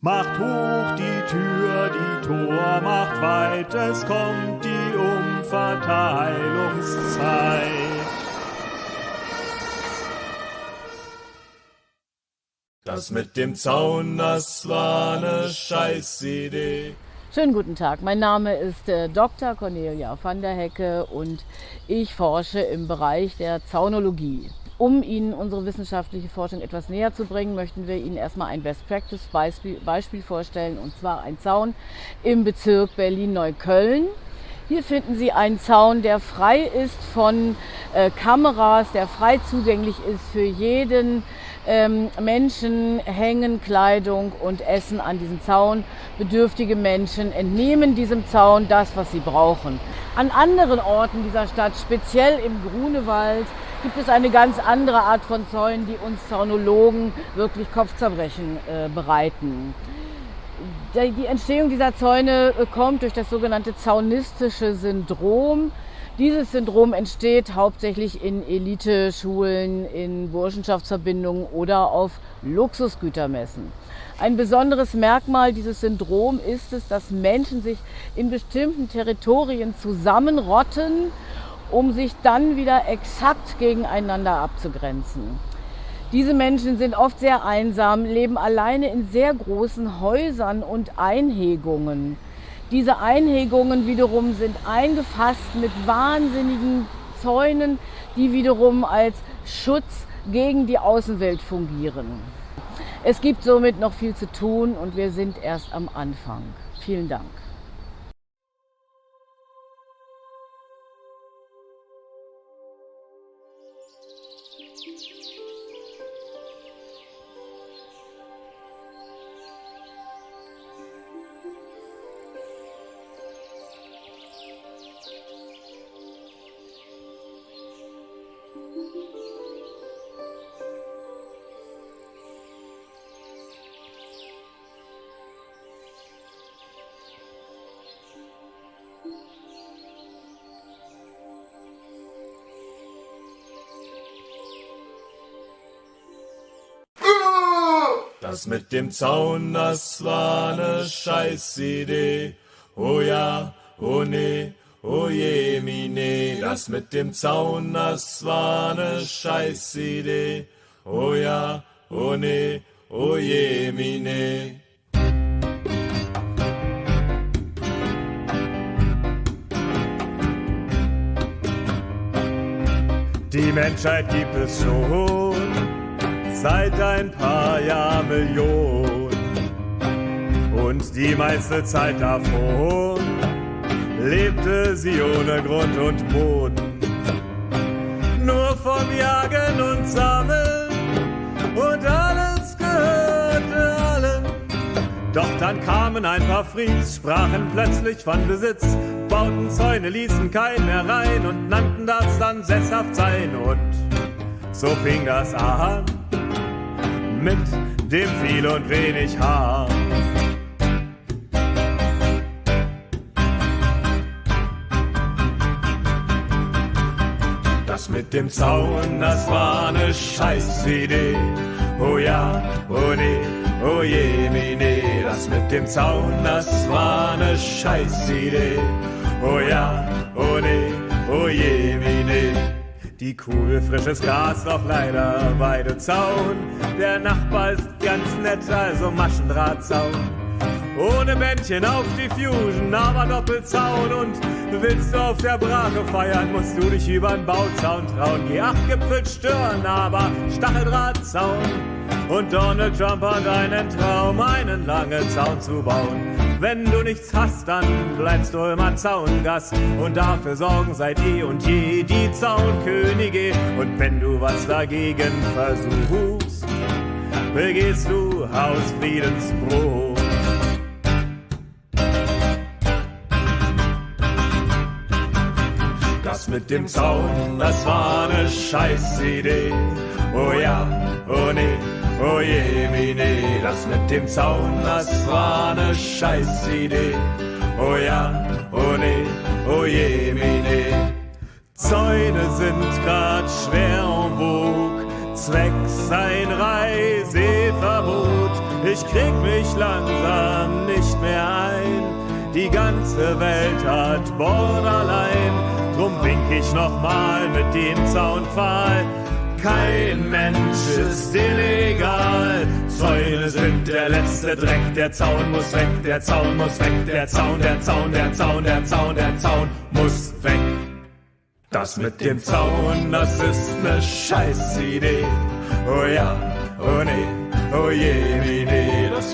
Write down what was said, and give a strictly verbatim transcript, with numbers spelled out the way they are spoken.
Macht hoch die Tür, die Tor macht weit, es kommt die Umverteilungszeit. Das mit dem Zaun, das war ne Scheißidee. Schönen guten Tag, mein Name ist äh, Doktor Cornelia van der Hecke und ich forsche im Bereich der Zaunologie. Um Ihnen unsere wissenschaftliche Forschung etwas näher zu bringen, möchten wir Ihnen erstmal ein Best-Practice-Beispiel Beispiel vorstellen, und zwar ein Zaun im Bezirk Berlin-Neukölln. Hier finden Sie einen Zaun, der frei ist von äh, Kameras, der frei zugänglich ist für jeden ähm, Menschen, hängen Kleidung und Essen an diesen Zaun. Bedürftige Menschen entnehmen diesem Zaun das, was sie brauchen. An anderen Orten dieser Stadt, speziell im Grunewald, gibt es eine ganz andere Art von Zäunen, die uns Zaunologen wirklich Kopfzerbrechen äh, bereiten. Die Entstehung dieser Zäune kommt durch das sogenannte zaunistische Syndrom. Dieses Syndrom entsteht hauptsächlich in Eliteschulen, in Burschenschaftsverbindungen oder auf Luxusgütermessen. Ein besonderes Merkmal dieses Syndroms ist es, dass Menschen sich in bestimmten Territorien zusammenrotten, um sich dann wieder exakt gegeneinander abzugrenzen. Diese Menschen sind oft sehr einsam, leben alleine in sehr großen Häusern und Einhegungen. Diese Einhegungen wiederum sind eingefasst mit wahnsinnigen Zäunen, die wiederum als Schutz gegen die Außenwelt fungieren. Es gibt somit noch viel zu tun und wir sind erst am Anfang. Vielen Dank. Das mit dem Zaun, das war ne Scheißidee. Oh ja, oh nee, oh je, mine. Das mit dem Zaun, das war ne Scheißidee. Oh ja, oh nee, oh je, mine. Die Menschheit gibt es schon seit ein paar Jahrmillionen und die meiste Zeit davon lebte sie ohne Grund und Boden, nur vom Jagen und Sammeln, und alles gehörte allen. Doch dann kamen ein paar Freaks, sprachen plötzlich von Besitz, bauten Zäune, ließen keinen mehr rein und nannten das dann sesshaft sein. Und so fing das an mit dem viel und wenig Haar. Das mit dem Zaun, das war ne Scheißidee. Oh ja, oh nee, oh je, mine. Das mit dem Zaun, das war ne Scheißidee. Oh ja, oh nee, oh je, mine. Die Kuh will frisches Gras, doch leider Weidezaun. Der Nachbar ist ganz nett, also Maschendrahtzaun. Ohne Bändchen auf die Fusion, aber Doppelzaun. Und willst du auf der Brache feiern, musst du dich übern Bauzaun trauen. G acht Gipfel stören, aber Stacheldrahtzaun. Und Donald Trump hat einen Traum, einen langen Zaun zu bauen. Wenn du nichts hast, dann bleibst du immer Zaungast. Und dafür sorgen seit eh und je die Zaunkönige. Und wenn du was dagegen versuchst, begehst du Hausfriedensbruch. Das mit dem Zaun, das war ne Scheißidee. Oh ja, oh nee, oh je, mine. Das mit dem Zaun, das war ne Scheißidee. Oh ja, oh nee, oh je, mine. Zäune sind grad schwer en vogue, zwecks ein Reiseverbot. Ich krieg mich langsam nicht mehr ein. Die ganze Welt hat Borderline. Drum wink ich nochmal mit dem Zaunpfahl. Kein Mensch ist illegal. Zäune sind der letzte Dreck. Der Zaun muss weg, der Zaun muss weg. Der Zaun, der Zaun, der Zaun, der Zaun, der Zaun muss weg. Das mit dem Zaun, das ist ne Scheißidee. Oh ja, oh nee, oh je, wie nee, das